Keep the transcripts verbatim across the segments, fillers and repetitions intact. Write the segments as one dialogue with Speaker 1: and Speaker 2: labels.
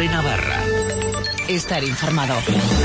Speaker 1: COPE Navarra. Estar informado.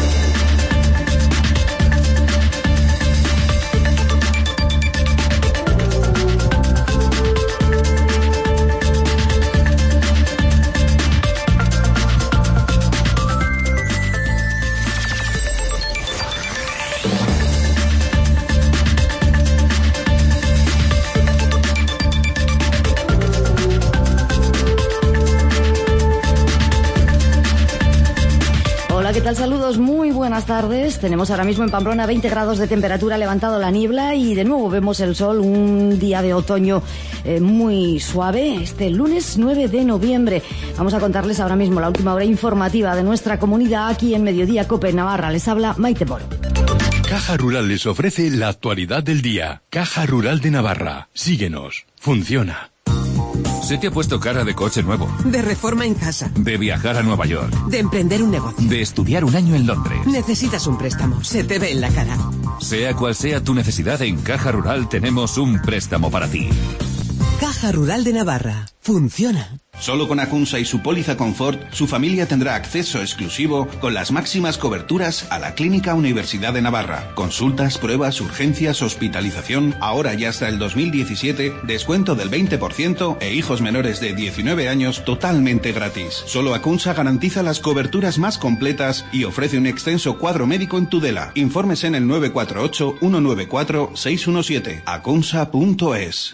Speaker 2: ¿Qué tal? Saludos, muy buenas tardes. Tenemos ahora mismo en Pamplona veinte grados de temperatura, levantado la niebla y de nuevo vemos el sol, un día de otoño eh, muy suave, este lunes nueve de noviembre. Vamos a contarles ahora mismo la última hora informativa de nuestra comunidad aquí en Mediodía COPE Navarra. Les habla Maite Moro.
Speaker 3: Caja Rural les ofrece la actualidad del día. Caja Rural de Navarra. Síguenos. Funciona.
Speaker 4: ¿Se te ha puesto cara de coche nuevo?
Speaker 5: De reforma en casa.
Speaker 4: De viajar a Nueva York.
Speaker 5: De emprender un negocio.
Speaker 4: De estudiar un año en Londres.
Speaker 5: Necesitas un préstamo. Se te ve en la cara.
Speaker 4: Sea cual sea tu necesidad, en Caja Rural tenemos un préstamo para ti.
Speaker 5: Caja Rural de Navarra. Funciona.
Speaker 6: Solo con Acunsa y su póliza Confort, su familia tendrá acceso exclusivo con las máximas coberturas a la Clínica Universidad de Navarra. Consultas, pruebas, urgencias, hospitalización, ahora y hasta el dos mil diecisiete, descuento del veinte por ciento e hijos menores de diecinueve años totalmente gratis. Solo Acunsa garantiza las coberturas más completas y ofrece un extenso cuadro médico en Tudela. Informes en el nueve cuatro ocho, uno nueve cuatro, seis uno siete. acunsa punto es.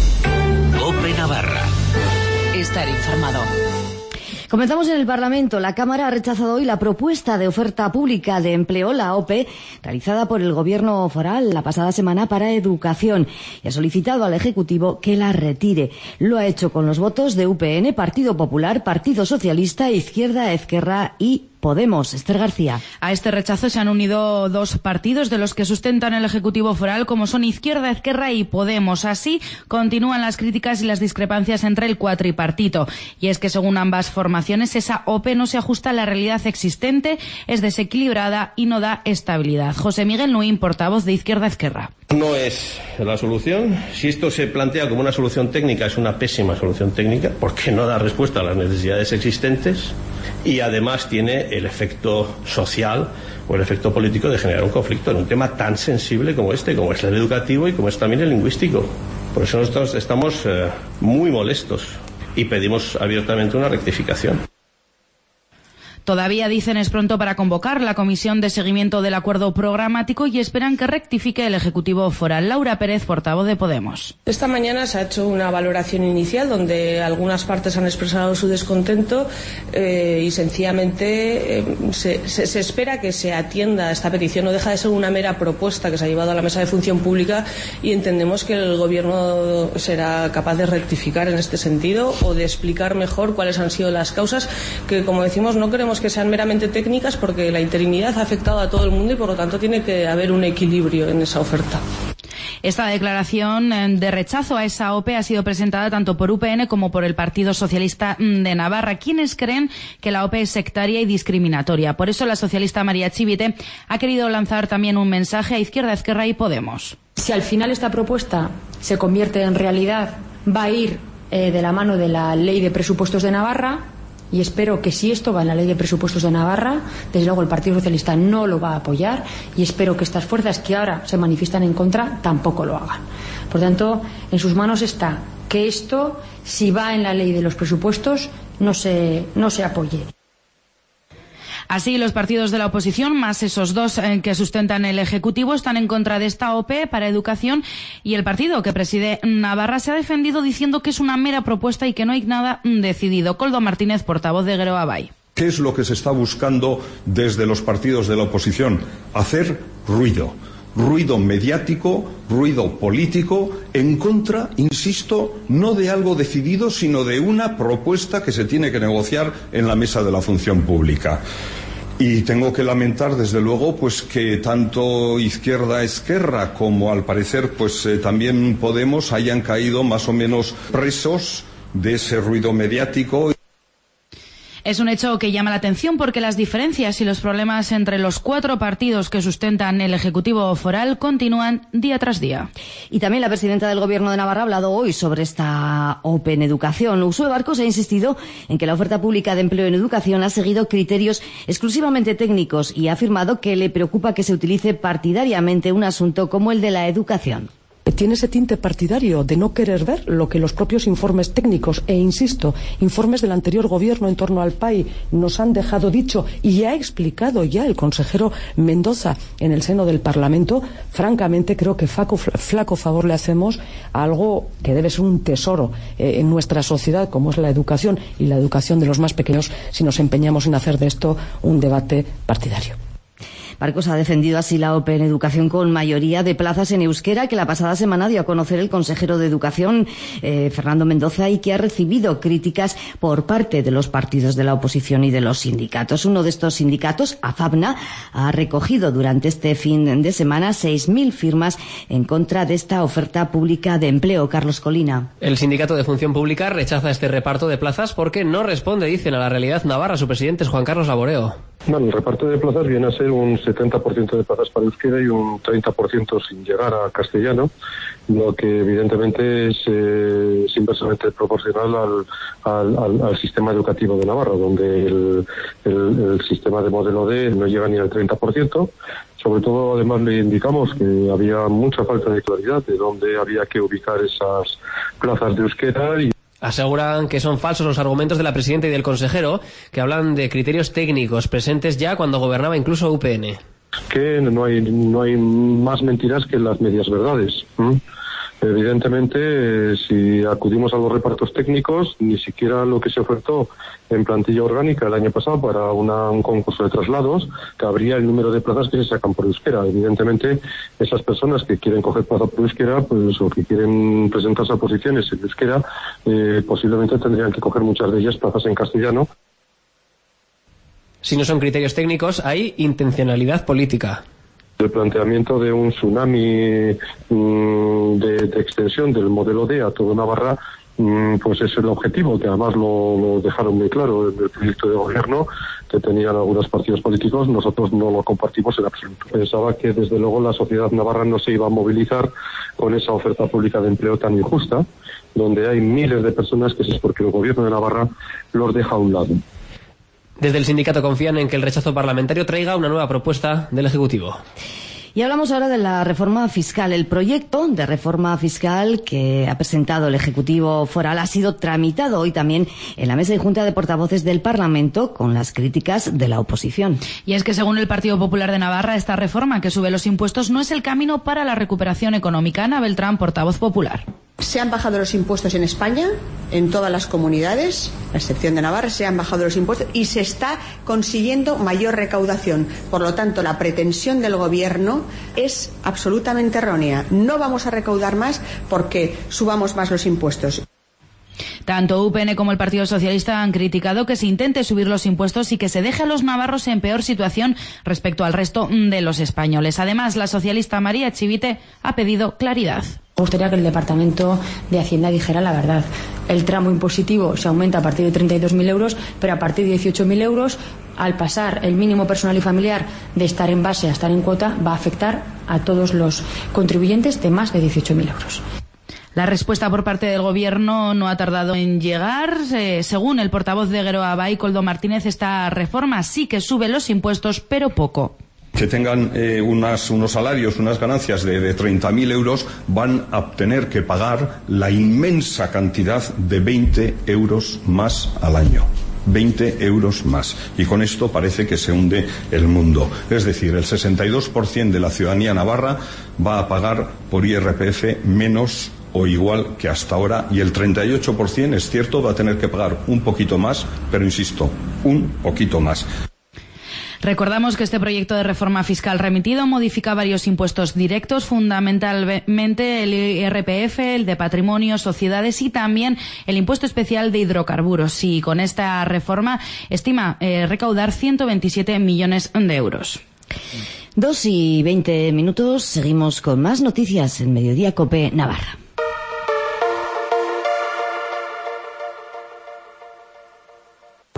Speaker 1: COPE Navarra. Estar informado.
Speaker 2: Comenzamos en el Parlamento. La Cámara ha rechazado hoy la propuesta de oferta pública de empleo, la O P E, realizada por el Gobierno foral la pasada semana para educación y ha solicitado al Ejecutivo que la retire. Lo ha hecho con los votos de U P N, Partido Popular, Partido Socialista, Izquierda, Ezquerra y Podemos. Esther García.
Speaker 7: A este rechazo se han unido dos partidos de los que sustentan el Ejecutivo foral, como son Izquierda, Ezquerra y Podemos. Así continúan las críticas y las discrepancias entre el cuatripartito. Y es que según ambas formaciones, esa O P E no se ajusta a la realidad existente, es desequilibrada y no da estabilidad. José Miguel Nuín, portavoz de Izquierda, Ezquerra.
Speaker 8: No es la solución. Si esto se plantea como una solución técnica, es una pésima solución técnica, porque no da respuesta a las necesidades existentes y además tiene el efecto social o el efecto político de generar un conflicto en un tema tan sensible como este, como es el educativo y como es también el lingüístico. Por eso nosotros estamos eh, muy molestos y pedimos abiertamente una rectificación.
Speaker 7: Todavía dicen es pronto para convocar la comisión de seguimiento del acuerdo programático y esperan que rectifique el Ejecutivo foral. Laura Pérez, portavoz de Podemos.
Speaker 9: Esta mañana se ha hecho una valoración inicial donde algunas partes han expresado su descontento eh, y sencillamente eh, se, se, se espera que se atienda esta petición. No deja de ser una mera propuesta que se ha llevado a la Mesa de Función Pública y entendemos que el Gobierno será capaz de rectificar en este sentido o de explicar mejor cuáles han sido las causas que, como decimos, no queremos que sean meramente técnicas porque la interinidad ha afectado a todo el mundo y por lo tanto tiene que haber un equilibrio en esa oferta.
Speaker 7: Esta declaración de rechazo a esa O P E ha sido presentada tanto por U P N como por el Partido Socialista de Navarra, quienes creen que la O P E es sectaria y discriminatoria. Por eso la socialista María Chivite ha querido lanzar también un mensaje a Izquierda, Ezquerra y Podemos.
Speaker 10: Si al final esta propuesta se convierte en realidad, va a ir eh, de la mano de la Ley de Presupuestos de Navarra. Y espero que si esto va en la Ley de Presupuestos de Navarra, desde luego el Partido Socialista no lo va a apoyar y espero que estas fuerzas que ahora se manifiestan en contra tampoco lo hagan. Por tanto, en sus manos está que esto, si va en la Ley de los Presupuestos, no se, no se apoye.
Speaker 7: Así, los partidos de la oposición, más esos dos eh, que sustentan el Ejecutivo, están en contra de esta O P E para educación y el partido que preside Navarra se ha defendido diciendo que es una mera propuesta y que no hay nada decidido. Koldo Martínez, portavoz de Gero Abay.
Speaker 11: ¿Qué es lo que se está buscando desde los partidos de la oposición? Hacer ruido. Ruido mediático, ruido político, en contra, insisto, no de algo decidido, sino de una propuesta que se tiene que negociar en la mesa de la función pública. Y tengo que lamentar, desde luego, pues que tanto Izquierda, Ezquerra, como al parecer, pues eh, también Podemos hayan caído más o menos presos de ese ruido mediático.
Speaker 7: Es un hecho que llama la atención porque las diferencias y los problemas entre los cuatro partidos que sustentan el Ejecutivo foral continúan día tras día.
Speaker 2: Y también la presidenta del Gobierno de Navarra ha hablado hoy sobre esta OPE en educación. Uxue Barcos ha insistido en que la oferta pública de empleo en educación ha seguido criterios exclusivamente técnicos y ha afirmado que le preocupa que se utilice partidariamente un asunto como el de la educación.
Speaker 12: Tiene ese tinte partidario de no querer ver lo que los propios informes técnicos e, insisto, informes del anterior gobierno en torno al P A I nos han dejado dicho y ha explicado ya el consejero Mendoza en el seno del Parlamento. Francamente creo que flaco, flaco favor le hacemos a algo que debe ser un tesoro eh, en nuestra sociedad como es la educación y la educación de los más pequeños si nos empeñamos en hacer de esto un debate partidario.
Speaker 2: Barcos ha defendido así la OPE en educación con mayoría de plazas en euskera que la pasada semana dio a conocer el consejero de Educación, eh, Fernando Mendoza, y que ha recibido críticas por parte de los partidos de la oposición y de los sindicatos. Uno de estos sindicatos, AFABNA, ha recogido durante este fin de semana seis mil firmas en contra de esta oferta pública de empleo. Carlos Colina.
Speaker 13: El sindicato de Función Pública rechaza este reparto de plazas porque no responde, dicen, a la realidad navarra. Su presidente es Juan Carlos Laboreo.
Speaker 14: Bueno, el reparto de plazas viene a ser un setenta por ciento de plazas para euskera y un treinta por ciento sin llegar a castellano, lo que evidentemente es, eh, es inversamente proporcional al, al, al, al sistema educativo de Navarra, donde el, el, el sistema de modelo D no llega ni al treinta por ciento. Sobre todo, además, le indicamos que había mucha falta de claridad de dónde había que ubicar esas plazas de euskera y
Speaker 13: aseguran que son falsos los argumentos de la presidenta y del consejero, que hablan de criterios técnicos presentes ya cuando gobernaba incluso U P N.
Speaker 14: Que no hay no hay más mentiras que las medias verdades. ¿Mm? Evidentemente, eh, si acudimos a los repartos técnicos, ni siquiera lo que se ofertó en plantilla orgánica el año pasado para una, un concurso de traslados, cabría el número de plazas que se sacan por euskera. Evidentemente, esas personas que quieren coger plaza por euskera, pues, o que quieren presentarse a posiciones en euskera, eh, posiblemente tendrían que coger muchas de ellas plazas en castellano.
Speaker 13: Si no son criterios técnicos, hay intencionalidad política.
Speaker 14: El planteamiento de un tsunami mmm, de, de extensión del modelo D a todo Navarra, mmm, pues es el objetivo, que además lo, lo dejaron muy claro en el proyecto de gobierno que tenían algunos partidos políticos. Nosotros no lo compartimos en absoluto. Pensaba que desde luego la sociedad navarra no se iba a movilizar con esa oferta pública de empleo tan injusta, donde hay miles de personas que es porque el gobierno de Navarra los deja a un lado.
Speaker 13: Desde el sindicato confían en que el rechazo parlamentario traiga una nueva propuesta del Ejecutivo.
Speaker 2: Y hablamos ahora de la reforma fiscal. El proyecto de reforma fiscal que ha presentado el Ejecutivo foral ha sido tramitado hoy también en la mesa y junta de portavoces del Parlamento con las críticas de la oposición.
Speaker 7: Y es que según el Partido Popular de Navarra, esta reforma que sube los impuestos no es el camino para la recuperación económica. Ana Beltrán, portavoz popular.
Speaker 15: Se han bajado los impuestos en España, en todas las comunidades, a excepción de Navarra, se han bajado los impuestos y se está consiguiendo mayor recaudación. Por lo tanto, la pretensión del Gobierno es absolutamente errónea. No vamos a recaudar más porque subamos más los impuestos.
Speaker 7: Tanto U P N como el Partido Socialista han criticado que se intente subir los impuestos y que se deje a los navarros en peor situación respecto al resto de los españoles. Además, la socialista María Chivite ha pedido claridad.
Speaker 10: Me gustaría que el Departamento de Hacienda dijera la verdad. El tramo impositivo se aumenta a partir de treinta y dos mil euros, pero a partir de dieciocho mil euros, al pasar el mínimo personal y familiar de estar en base a estar en cuota, va a afectar a todos los contribuyentes de más de dieciocho mil euros.
Speaker 7: La respuesta por parte del Gobierno no ha tardado en llegar. Eh, según el portavoz de Geroa Bai, Koldo Martínez, esta reforma sí que sube los impuestos, pero poco.
Speaker 11: Que tengan eh, unas, unos salarios, unas ganancias de, de treinta mil euros, van a tener que pagar la inmensa cantidad de veinte euros más al año. veinte euros más. Y con esto parece que se hunde el mundo. Es decir, el sesenta y dos por ciento de la ciudadanía navarra va a pagar por I R P F menos o igual que hasta ahora, y el treinta y ocho por ciento, es cierto, va a tener que pagar un poquito más, pero insisto, un poquito más.
Speaker 7: Recordamos que este proyecto de reforma fiscal remitido modifica varios impuestos directos, fundamentalmente el I R P F, el de patrimonio, sociedades y también el impuesto especial de hidrocarburos. Y con esta reforma estima eh, recaudar ciento veintisiete millones de euros.
Speaker 2: Dos y veinte minutos, seguimos con más noticias en Mediodía COPE Navarra.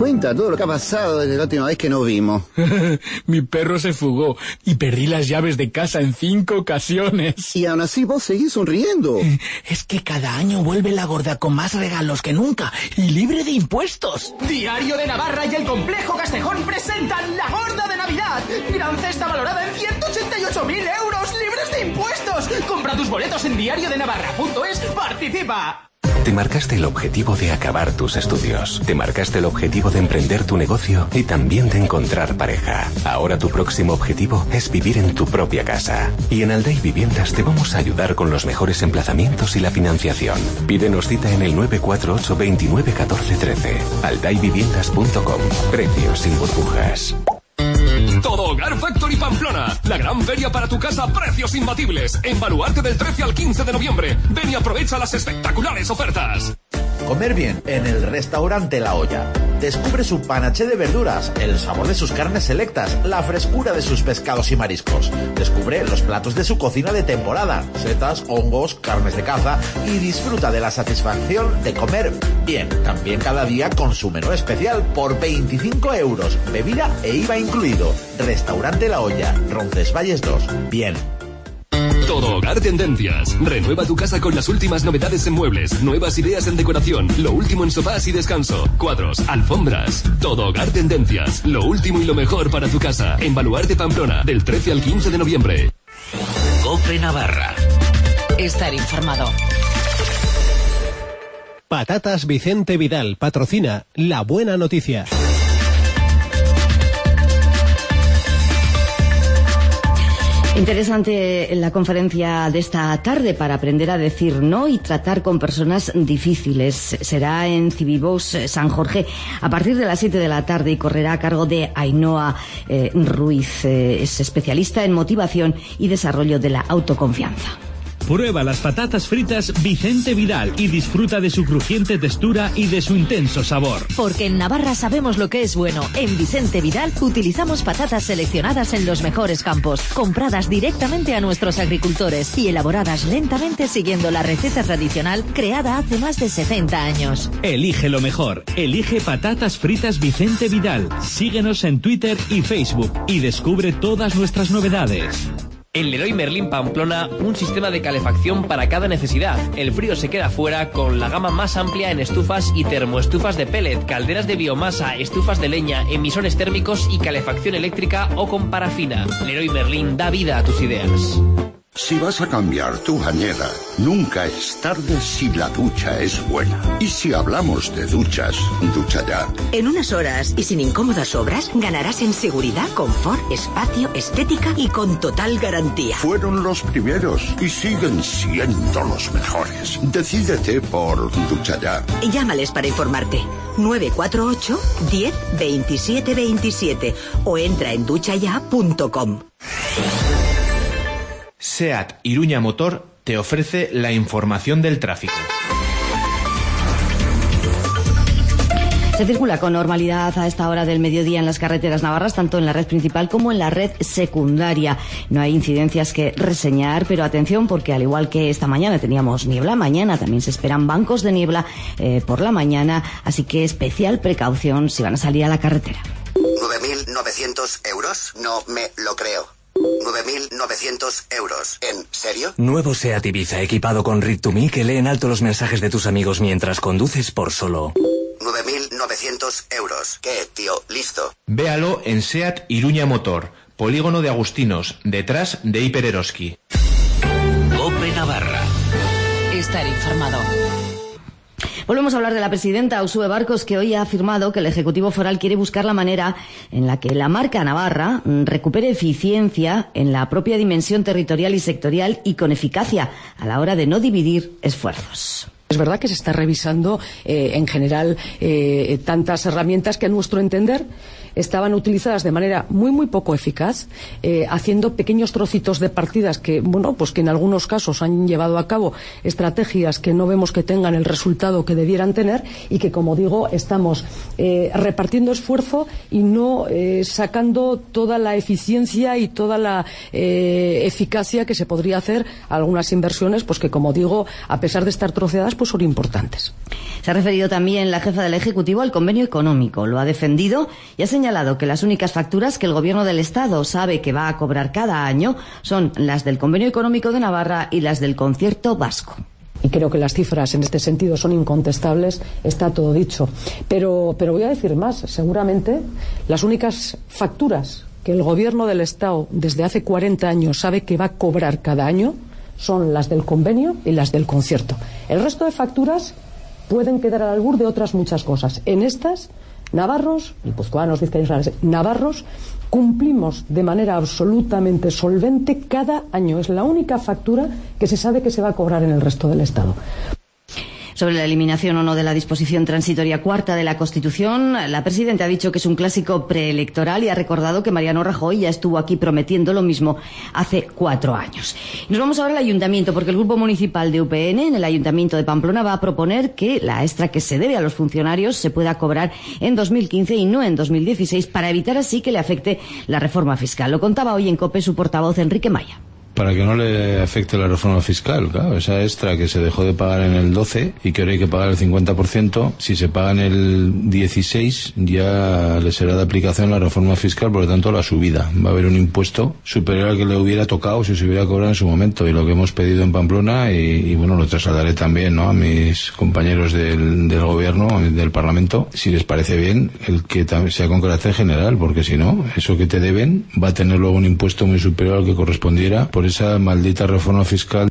Speaker 16: cuenta todo lo que ha pasado desde la última vez que nos vimos.
Speaker 17: Mi perro se fugó y perdí las llaves de casa en cinco ocasiones.
Speaker 16: Y aún así vos seguís sonriendo.
Speaker 17: Es que cada año vuelve la gorda con más regalos que nunca y libre de impuestos.
Speaker 18: Diario de Navarra y el Complejo Castejón presentan La Gorda de Navidad. Gran cesta valorada en ciento ochenta y ocho mil euros libres de impuestos. Compra tus boletos en diario de navarra punto es. ¡Participa!
Speaker 19: Te marcaste el objetivo de acabar tus estudios. Te marcaste el objetivo de emprender tu negocio y también de encontrar pareja. Ahora tu próximo objetivo es vivir en tu propia casa. Y en Aldai Viviendas te vamos a ayudar con los mejores emplazamientos y la financiación. Pídenos cita en el nueve cuatro ocho, veintinueve, catorce, trece. aldai viviendas punto com. Precios sin burbujas.
Speaker 20: Todo Hogar Factory Pamplona, la gran feria para tu casa, precios imbatibles. En Baluarte del trece al quince de noviembre. Ven y aprovecha las espectaculares ofertas.
Speaker 21: Comer bien en el restaurante La Olla. Descubre su panaché de verduras, el sabor de sus carnes selectas, la frescura de sus pescados y mariscos. Descubre los platos de su cocina de temporada, setas, hongos, carnes de caza y disfruta de la satisfacción de comer bien. También cada día con su menú especial por veinticinco euros, bebida e I V A incluido. Restaurante La Olla, Roncesvalles dos. Bien.
Speaker 20: Todo Hogar Tendencias. Renueva tu casa con las últimas novedades en muebles, nuevas ideas en decoración, lo último en sofás y descanso, cuadros, alfombras. Todo Hogar Tendencias. Lo último y lo mejor para tu casa. En Baluarte Pamplona, del trece al quince de noviembre.
Speaker 1: COPE Navarra. Estar informado.
Speaker 22: Patatas Vicente Vidal patrocina La Buena Noticia.
Speaker 2: Interesante la conferencia de esta tarde para aprender a decir no y tratar con personas difíciles. Será en Cibibos San Jorge a partir de las siete de la tarde y correrá a cargo de Ainhoa eh, Ruiz. Eh, es especialista en motivación y desarrollo de la autoconfianza.
Speaker 23: Prueba las patatas fritas Vicente Vidal y disfruta de su crujiente textura y de su intenso sabor.
Speaker 24: Porque en Navarra sabemos lo que es bueno. En Vicente Vidal utilizamos patatas seleccionadas en los mejores campos, compradas directamente a nuestros agricultores y elaboradas lentamente siguiendo la receta tradicional creada hace más de setenta años.
Speaker 23: Elige lo mejor. Elige patatas fritas Vicente Vidal. Síguenos en Twitter y Facebook y descubre todas nuestras novedades.
Speaker 13: En Leroy Merlin Pamplona, un sistema de calefacción para cada necesidad. El frío se queda fuera con la gama más amplia en estufas y termoestufas de pellet, calderas de biomasa, estufas de leña, emisores térmicos y calefacción eléctrica o con parafina. Leroy Merlin da vida a tus ideas.
Speaker 25: Si vas a cambiar tu bañera, nunca es tarde si la ducha es buena. Y si hablamos de duchas, ducha ya.
Speaker 26: En unas horas y sin incómodas obras, ganarás en seguridad, confort, espacio, estética y con total garantía.
Speaker 25: Fueron los primeros y siguen siendo los mejores. Decídete por ducha ya.
Speaker 26: Llámales para informarte. nueve cuatro ocho, diez, veintisiete, veintisiete o entra en ducha ya punto com.
Speaker 27: SEAT Iruña Motor te ofrece la información del tráfico.
Speaker 2: Se circula con normalidad a esta hora del mediodía en las carreteras navarras, tanto en la red principal como en la red secundaria. No hay incidencias que reseñar, pero atención porque al igual que esta mañana teníamos niebla, mañana también se esperan bancos de niebla eh, por la mañana, así que especial precaución si van a salir a la carretera.
Speaker 16: nueve mil novecientos euros, no me lo creo. nueve mil novecientos euros. ¿En serio?
Speaker 28: Nuevo SEAT Ibiza equipado con Read to Me que lee en alto los mensajes de tus amigos mientras conduces por solo
Speaker 16: nueve mil novecientos euros. ¿Qué, tío? Listo.
Speaker 27: Véalo en SEAT Iruña Motor, polígono de Agustinos, detrás de Hiper Eroski.
Speaker 1: COPE Navarra. Estar informado.
Speaker 2: Volvemos a hablar de la presidenta Uxue Barkos, que hoy ha afirmado que el Ejecutivo Foral quiere buscar la manera en la que la marca Navarra recupere eficiencia en la propia dimensión territorial y sectorial y con eficacia a la hora de no dividir esfuerzos.
Speaker 12: Es verdad que se está revisando eh, en general eh, tantas herramientas que a nuestro entender estaban utilizadas de manera muy muy poco eficaz, eh, haciendo pequeños trocitos de partidas que, bueno, pues que en algunos casos han llevado a cabo estrategias que no vemos que tengan el resultado que debieran tener y que, como digo, estamos eh, repartiendo esfuerzo y no eh, sacando toda la eficiencia y toda la eh, eficacia que se podría hacer a algunas inversiones, pues que, como digo, a pesar de estar troceadas, pues pues son importantes.
Speaker 2: Se ha referido también la jefa del Ejecutivo al convenio económico. Lo ha defendido y ha señalado que las únicas facturas que el Gobierno del Estado sabe que va a cobrar cada año son las del convenio económico de Navarra y las del concierto vasco.
Speaker 12: Y creo que las cifras en este sentido son incontestables, está todo dicho. Pero, pero voy a decir más, seguramente las únicas facturas que el Gobierno del Estado desde hace cuarenta años sabe que va a cobrar cada año son las del convenio y las del concierto. El resto de facturas pueden quedar al albur de otras muchas cosas. En estas, navarros, guipuzcoanos, vizcaínos, navarros, cumplimos de manera absolutamente solvente cada año. Es la única factura que se sabe que se va a cobrar en el resto del Estado.
Speaker 2: Sobre la eliminación o no de la disposición transitoria cuarta de la Constitución, la presidenta ha dicho que es un clásico preelectoral y ha recordado que Mariano Rajoy ya estuvo aquí prometiendo lo mismo hace cuatro años. Nos vamos ahora al Ayuntamiento, porque el Grupo Municipal de U P N en el Ayuntamiento de Pamplona va a proponer que la extra que se debe a los funcionarios se pueda cobrar en dos mil quince y no en dos mil dieciséis, para evitar así que le afecte la reforma fiscal. Lo contaba hoy en COPE su portavoz, Enrique Maya.
Speaker 3: Para que no le afecte la reforma fiscal, claro, esa extra que se dejó de pagar en el doce y que ahora hay que pagar el cincuenta por ciento, si se paga en el dieciséis ya le será de aplicación la reforma fiscal, por lo tanto la subida. Va a haber un impuesto superior al que le hubiera tocado si se hubiera cobrado en su momento, y lo que hemos pedido en Pamplona, y, y bueno, lo trasladaré también, ¿no?, a mis compañeros del, del gobierno, del Parlamento, si les parece bien, el que sea con carácter general, porque si no, eso que te deben va a tener luego un impuesto muy superior al que correspondiera por esa maldita reforma fiscal.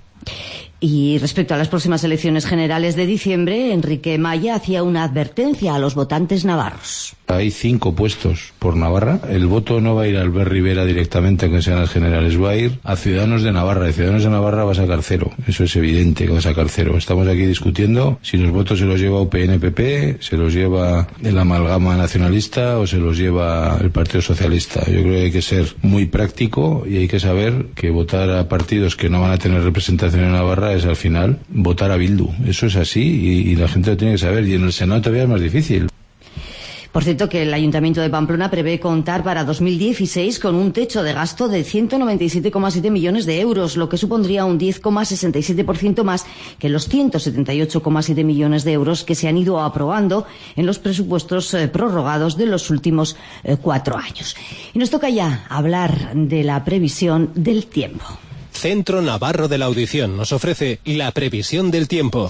Speaker 2: Y respecto a las próximas elecciones generales de diciembre, Enrique Maya hacía una advertencia a los votantes navarros.
Speaker 3: Hay cinco puestos por Navarra. El voto no va a ir a Albert Rivera directamente, aunque sean las generales, va a ir a Ciudadanos de Navarra. Y Ciudadanos de Navarra va a sacar cero. Eso es evidente que va a sacar cero. Estamos aquí discutiendo si los votos se los lleva U P N P P, se los lleva el amalgama nacionalista o se los lleva el Partido Socialista. Yo creo que hay que ser muy práctico y hay que saber que votar a partidos que no van a tener representación en Navarra es al final votar a Bildu. Eso es así y, y la gente lo tiene que saber. Y en el Senado todavía es más difícil.
Speaker 2: Por cierto, que el Ayuntamiento de Pamplona prevé contar para dos mil dieciséis con un techo de gasto de ciento noventa y siete coma siete millones de euros, lo que supondría un diez coma sesenta y siete por ciento más que los ciento setenta y ocho coma siete millones de euros que se han ido aprobando en los presupuestos eh, prorrogados de los últimos eh, cuatro años. Y nos toca ya hablar de la previsión del tiempo.
Speaker 22: Centro Navarro de la Audición nos ofrece la previsión del tiempo.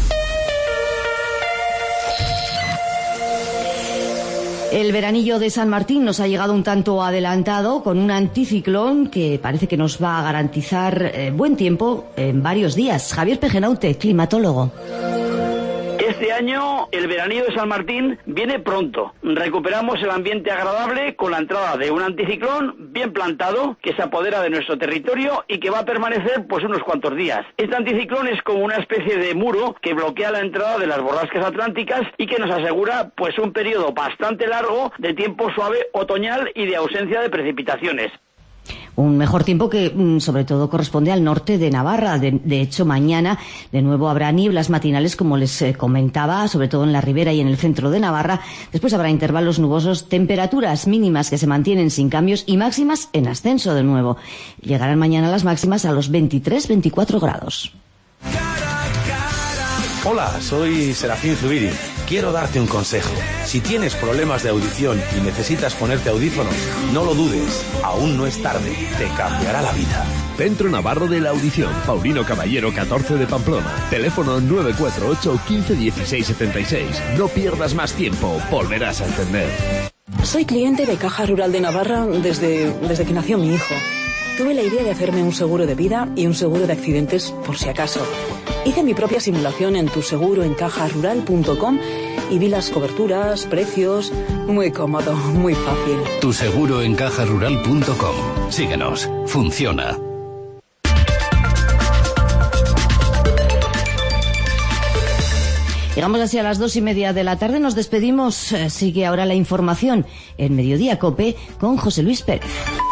Speaker 2: El veranillo de San Martín nos ha llegado un tanto adelantado con un anticiclón que parece que nos va a garantizar eh, buen tiempo en varios días. Javier Pejenaute, climatólogo.
Speaker 4: Este año el veranillo de San Martín viene pronto. Recuperamos el ambiente agradable con la entrada de un anticiclón bien plantado que se apodera de nuestro territorio y que va a permanecer pues unos cuantos días. Este anticiclón es como una especie de muro que bloquea la entrada de las borrascas atlánticas y que nos asegura pues un periodo bastante largo de tiempo suave otoñal y de ausencia de precipitaciones.
Speaker 2: Un mejor tiempo que sobre todo corresponde al norte de Navarra. De, de hecho, mañana de nuevo habrá nieblas matinales, como les eh, comentaba, sobre todo en la ribera y en el centro de Navarra. Después habrá intervalos nubosos, temperaturas mínimas que se mantienen sin cambios y máximas en ascenso de nuevo. Llegarán mañana las máximas a los veintitrés veinticuatro grados.
Speaker 5: Hola, soy Serafín Zubiri. Quiero darte un consejo. Si tienes problemas de audición y necesitas ponerte audífonos, no lo dudes. Aún no es tarde. Te cambiará la vida.
Speaker 20: Centro Navarro de la Audición. Paulino Caballero, catorce de Pamplona. Teléfono nueve cuatro ocho, quince, dieciséis, setenta y seis. No pierdas más tiempo. Volverás a entender.
Speaker 6: Soy cliente de Caja Rural de Navarra desde, desde que nació mi hijo. Tuve la idea de hacerme un seguro de vida y un seguro de accidentes por si acaso. Hice mi propia simulación en tu seguro en caja rural punto com y vi las coberturas, precios. Muy cómodo, muy fácil.
Speaker 8: Tu seguro en caja rural punto com. Síguenos. Funciona.
Speaker 2: Llegamos así a las dos y media de la tarde. Nos despedimos. Sigue ahora la información en Mediodía COPE con José Luis Pérez.